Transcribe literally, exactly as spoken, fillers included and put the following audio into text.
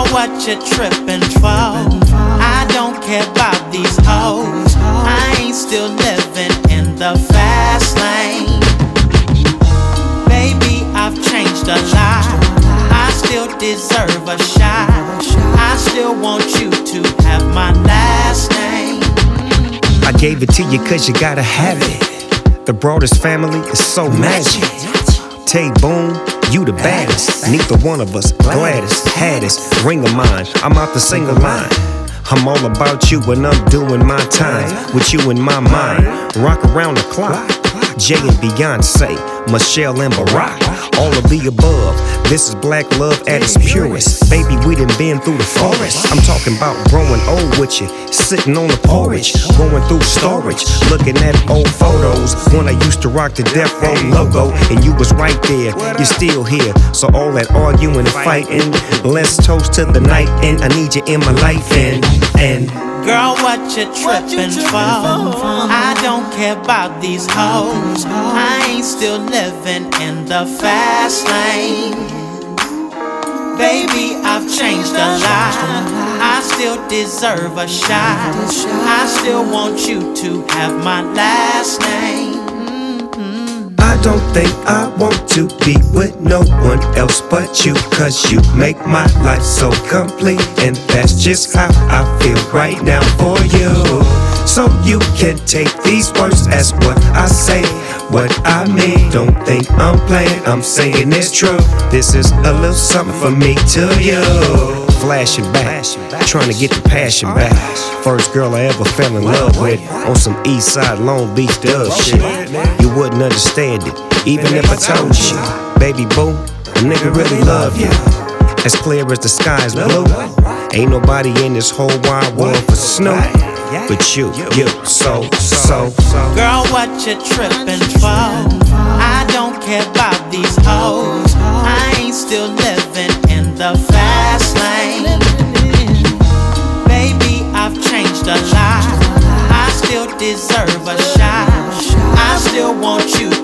what you tripping for? I don't care about these hoes. I ain't still living in the fast lane. Baby, I've changed a lot. I still deserve a shot. I still want you to have my last name. I gave it to you cause you gotta have it. The broadest family is so magic. Tay Boom, you the baddest. Neither one of us, gladdest, haddest. Ring of mine, I'm out to sing a line. I'm all about you when I'm doing my time. With you in my mind, rock around the clock. Jay and Beyonce, Michelle and Barack, all of the above. This is black love at its purest. Baby, we done been through the forest. I'm talking about growing old with you, sitting on the porridge, going through storage, looking at old photos when I used to rock the Death Row logo, and you was right there. You're still here, so all that arguing and fighting, let's toast to the night, and I need you in my life, and and. Girl, what you trippin' for? I don't care about these hoes. I ain't still living in the fast lane. Baby, I've changed a lot. I still deserve a shot. I still want you to have my last name. I don't think I want to be with no one else but you, cause you make my life so complete, and that's just how I feel right now for you. So you can take these words as what I say, what I mean. Don't think I'm playing, I'm saying it's true. This is a little something for me to you. Flashing back, trying to get the passion back. First girl I ever fell in love with, on some East Side Long Beach Dub shit. You wouldn't understand it, even if I told you. Baby boo, a nigga really love you. As clear as the sky's blue. Ain't nobody in this whole wide world for Snoop but you, you, so, so, so. Girl, what you trippin' for? I don't care about these hoes. I ain't still living in the fast lane. Baby, I've changed a lot. I still deserve a shot. I still want you